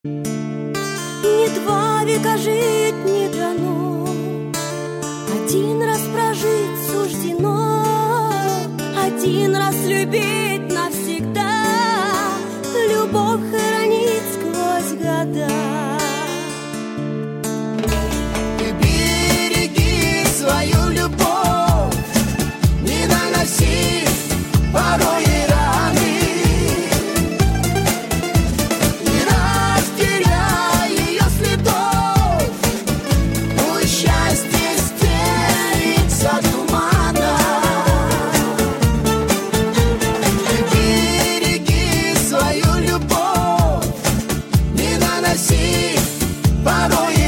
Не 2 века жить не дано, 1 раз прожить суждено, 1 раз любить навсегда, любовь хранить сквозь года. Ты береги свою любовь, не наноси порой раны, не растеряй ее следов, пусть счастье стелится туманом. Ты береги свою любовь, не наноси порой